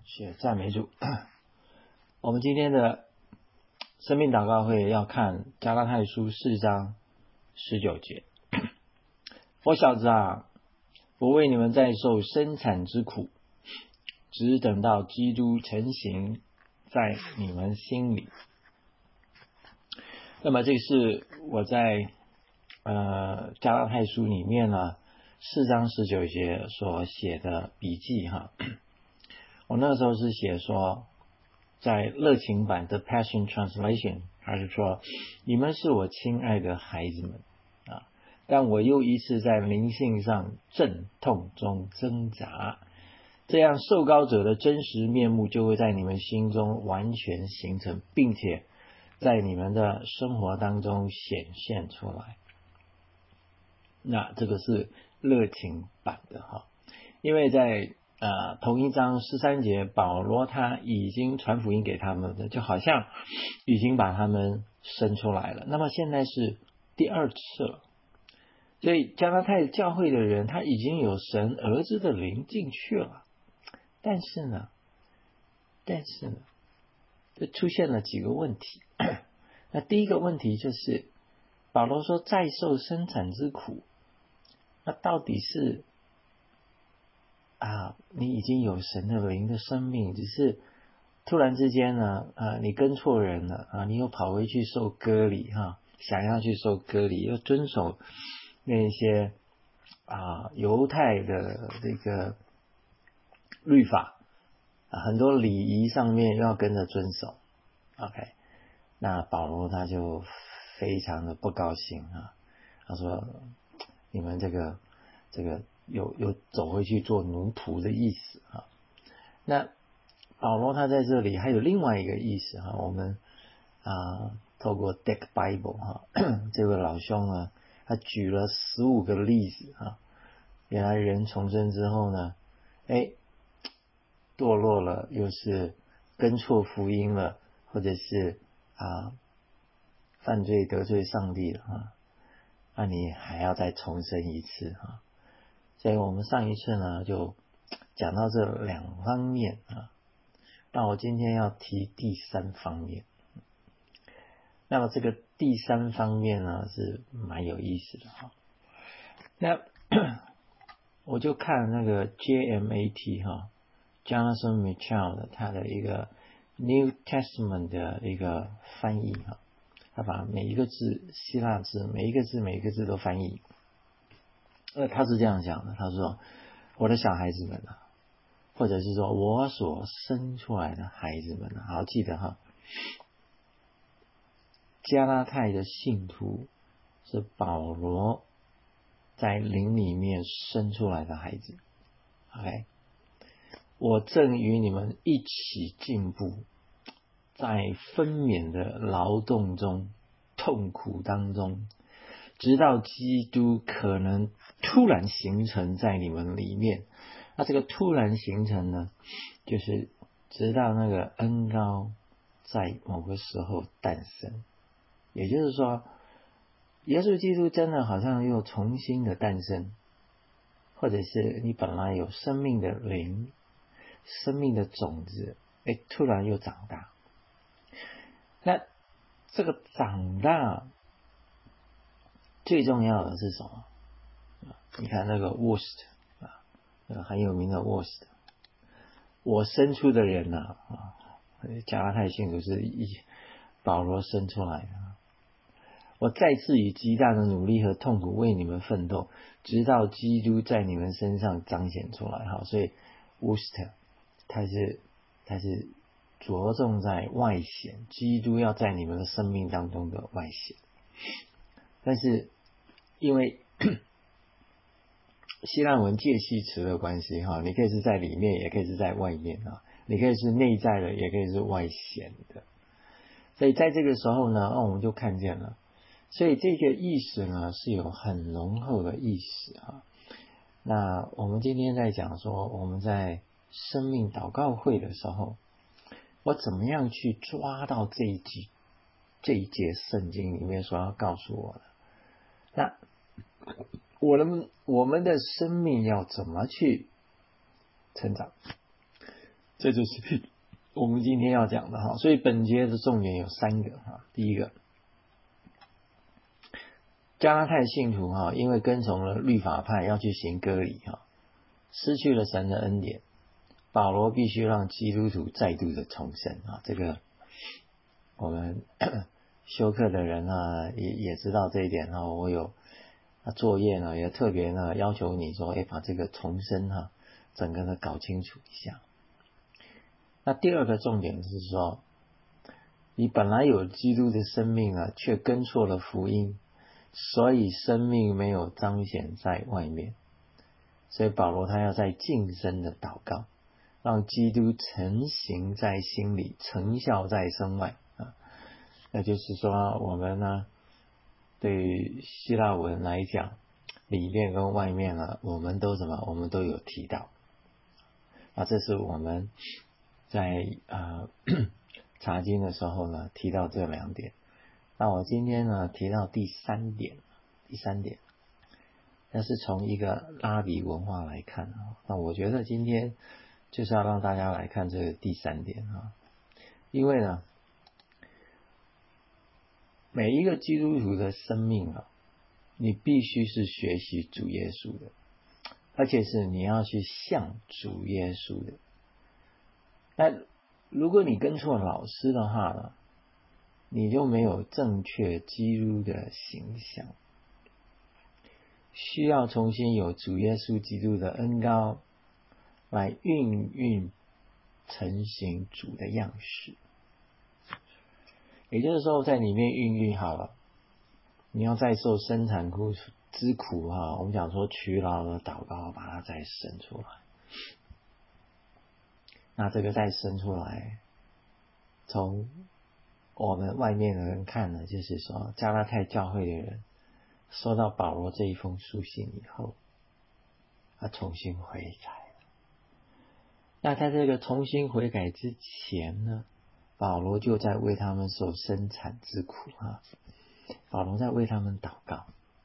谢赞美主。我们今天的生命祷告会要看加拉太书4章19节。我小子啊，我为你们在受生产之苦，只等到基督成形在你们心里。那么这是我在加拉太书里面呢4章19节所写的笔记哈。我那时候是写说，在热情版的 Passion Translation， 还是说你们是我亲爱的孩子们啊，但我又一次在灵性上阵痛中挣扎，这样受膏者的真实面目就会在你们心中完全形成，并且在你们的生活当中显现出来。那这个是热情版的哈，因为在同一章13节，保罗他已经传福音给他们的，就好像已经把他们生出来了。那么现在是第二次了，所以加拉太教会的人他已经有神儿子的灵进去了，但是呢，就出现了几个问题。那第一个问题就是保罗说再受生产之苦，那到底是你已经有神的灵的生命，只是突然之间呢，你跟错人了啊，你又跑回去受割礼哈，想要去受割礼，又遵守那些犹太的这个律法很多礼仪上面要跟着遵守。OK， 那保罗他就非常的不高兴啊，他说你们这个有走回去做奴仆的意思啊。那保罗他在这里还有另外一个意思哈，我们透过 Deck Bible 哈，这位老兄呢，他举了15个例子哈，原来人重生之后呢，堕落了，又是跟错福音了，或者是犯罪得罪上帝了那你还要再重生一次所以我们上一次呢就讲到这两方面那我今天要提第三方面。那么这个第三方面呢是蛮有意思的那我就看那个 JMAT Jonathan Mitchell 的他的一个 New Testament 的一个翻译他把每一个字希腊字每一个字都翻译。他是这样讲的，他说我的小孩子们或者是说我所生出来的孩子们好记得加拉太的信徒是保罗在灵里面生出来的孩子。 OK， 我正与你们一起进步，在分娩的劳动中痛苦当中，直到基督可能突然形成在你们里面。那这个突然形成呢，就是直到那个恩膏在某个时候诞生。也就是说耶稣基督真的好像又重新的诞生，或者是你本来有生命的灵，生命的种子突然又长大。那这个长大最重要的是什么？你看那个 Worst 那个很有名的 Worst， 我生出的人加拉太信徒是保罗生出来的。我再次以极大的努力和痛苦为你们奋斗，直到基督在你们身上彰显出来。所以 Worst 他是着重在外显，基督要在你们的生命当中的外显。但是因为希腊文介系词的关系你可以是在里面也可以是在外面你可以是内在的也可以是外显的。所以在这个时候呢我们就看见了，所以这个意思呢是有很浓厚的意思那我们今天在讲说我们在生命祷告会的时候，我怎么样去抓到这一节圣经里面所要告诉我的。那我们的生命要怎么去成长？ 这就是我们今天要讲的哈。所以本节的重点有3个哈。第一个，加拉太信徒哈，因为跟从了律法派要去行割礼哈，失去了神的恩典。保罗必须让基督徒再度的重生啊，这个我们修课的人啊也知道这一点啊。我有作业呢，也特别呢要求你说，把这个重生啊整个的搞清楚一下。那第二个重点是说，你本来有基督的生命啊，却跟错了福音，所以生命没有彰显在外面。所以保罗他要在近身的祷告，让基督成形在心里，成效在身外啊。那就是说，我们呢，对于希腊文来讲，里面跟外面呢，我们都有提到。这是我们在查经的时候呢提到这2点。那我今天呢提到第三点，那是从一个拉比文化来看啊。那我觉得今天就是要让大家来看这个第3点啊，因为呢，每一个基督徒的生命啊，你必须是学习主耶稣的，而且是你要去像主耶稣的。那如果你跟错老师的话呢，你就没有正确基督的形象。需要重新有主耶稣基督的恩膏来孕成型主的样式。也就是说，在里面孕育好了，你要再受生产之苦哈，我们讲说劬劳的祷告，把它再生出来。那这个再生出来，从我们外面的人看呢，就是说加拉太教会的人收到保罗这一封书信以后，他重新悔改了。那在这个重新悔改之前呢，保罗就在为他们受生产之苦啊。保罗在为他们祷告，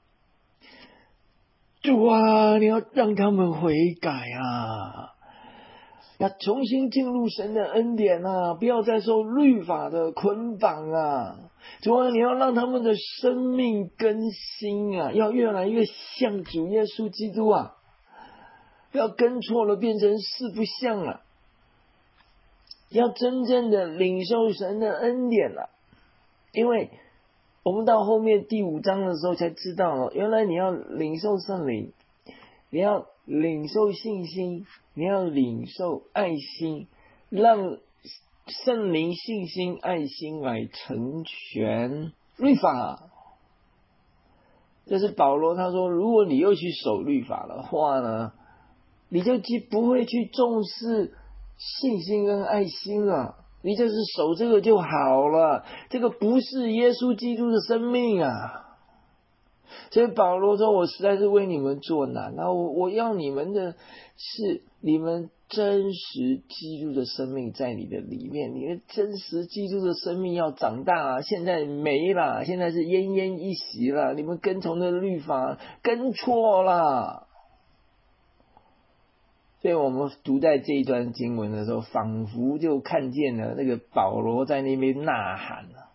主啊，你要让他们悔改啊，要重新进入神的恩典啊，不要再受律法的捆绑啊。主啊，你要让他们的生命更新啊，要越来越像主耶稣基督啊，不要跟错了变成四不像了，要真正的领受神的恩典了。因为我们到后面第5章的时候才知道了，原来你要领受圣灵，你要领受信心，你要领受爱心，让圣灵、信心、爱心来成全律法。这是保罗他说，如果你又去守律法的话呢，你就不会去重视信心跟爱心了，你就是守这个就好了，这个不是耶稣基督的生命啊。所以保罗说，我实在是为你们作难，那我要你们的是你们真实基督的生命在你的里面，你的真实基督的生命要长大啊，现在没了，现在是奄奄一息了，你们跟从的律法跟错了。所以我们读在这一段经文的时候，仿佛就看见了那个保罗在那边呐喊了。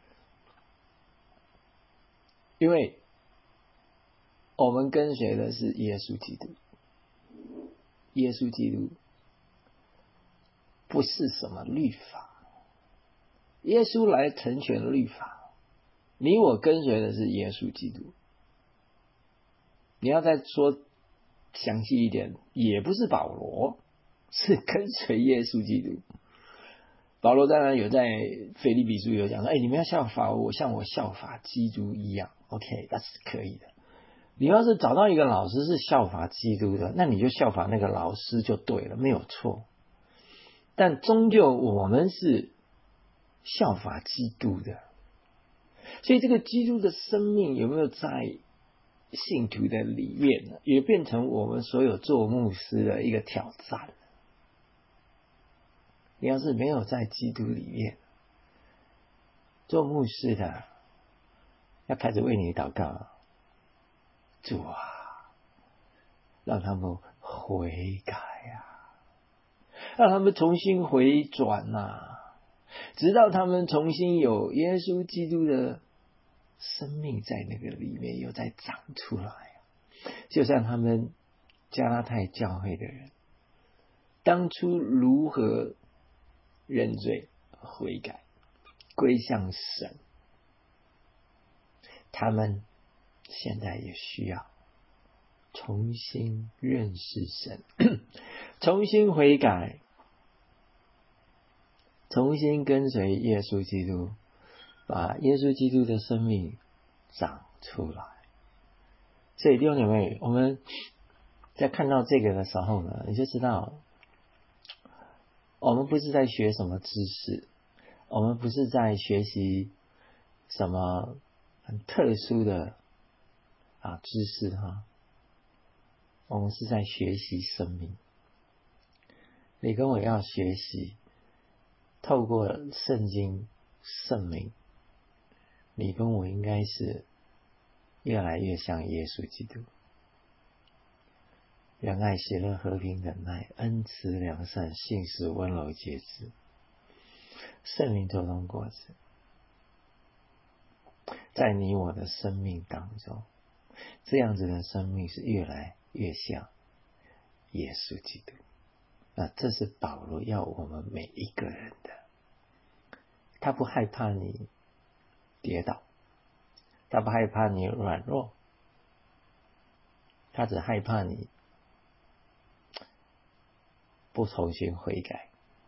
因为我们跟随的是耶稣基督，耶稣基督不是什么律法，耶稣来成全律法，你我跟随的是耶稣基督。你要再说详细一点，也不是保罗，是跟随耶稣基督。保罗当然有在腓立比书有讲说，你们要效法我，像我效法基督一样。 OK， 那是可以的。你要是找到一个老师是效法基督的，那你就效法那个老师就对了，没有错。但终究我们是效法基督的，所以这个基督的生命有没有在信徒的里面呢，也变成我们所有做牧师的一个挑战。你要是没有在基督里面，做牧师的要开始为你祷告，主啊，让他们悔改啊， 让他们重新回转直到他们重新有耶稣基督的生命在那个里面又再长出来。就像他们加拉太教会的人当初如何认罪悔改归向神，他们现在也需要重新认识神重新悔改，重新跟随耶稣基督，把耶稣基督的生命长出来。所以弟兄姐妹，我们在看到这个的时候呢，你就知道我们不是在学什么知识，我们不是在学习什么很特殊的知识我们是在学习生命。你跟我要学习透过圣经圣灵，你跟我应该是越来越像耶稣基督。仁爱喜乐和平忍耐恩慈良善信实温柔节制，圣灵做成果子在你我的生命当中，这样子的生命是越来越像耶稣基督。那这是保罗要我们每一个人的，他不害怕你跌倒，他不害怕你软弱，他只害怕你不重新悔改。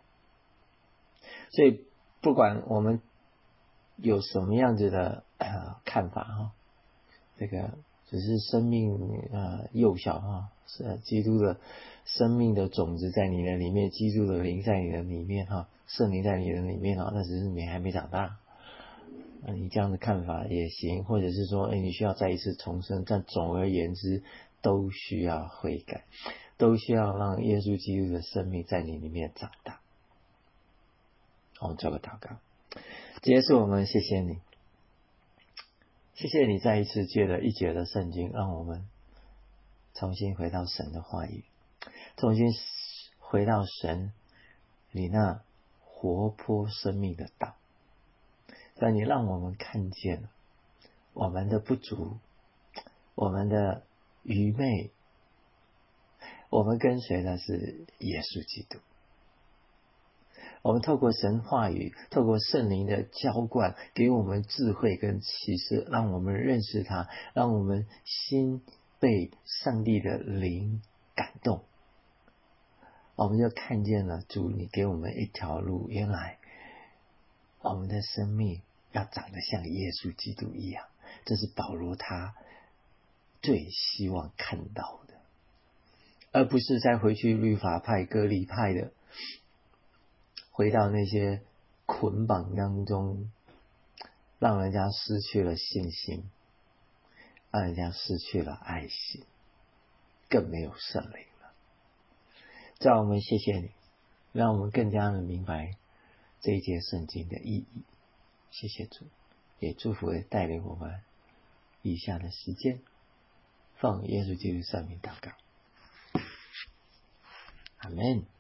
所以不管我们有什么样子的看法这个只是生命幼小是基督的生命的种子在你的里面，基督的灵在你的里面圣灵在你的里面那只是你还没长大。你这样的看法也行，或者是说你需要再一次重生，但总而言之都需要悔改，都需要让耶稣基督的生命在你里面长大。我们做个祷告。耶稣，我们谢谢你，谢谢你再一次借了一节的圣经，让我们重新回到神的话语，重新回到神你那活泼生命的道。但你让我们看见了我们的不足，我们的愚昧，我们跟随的是耶稣基督。我们透过神话语，透过圣灵的浇灌，给我们智慧跟启示，让我们认识他，让我们心被上帝的灵感动。我们就看见了主你给我们一条路，原来我们的生命要长得像耶稣基督一样，这是保罗他最希望看到的，而不是再回去律法派割礼派的，回到那些捆绑当中，让人家失去了信心，让人家失去了爱心，更没有圣灵了。在我们谢谢你，让我们更加的明白这一节圣经的意义。谢谢主，也祝福带领我们以下的时间，奉耶稣基督圣名祷告，阿们。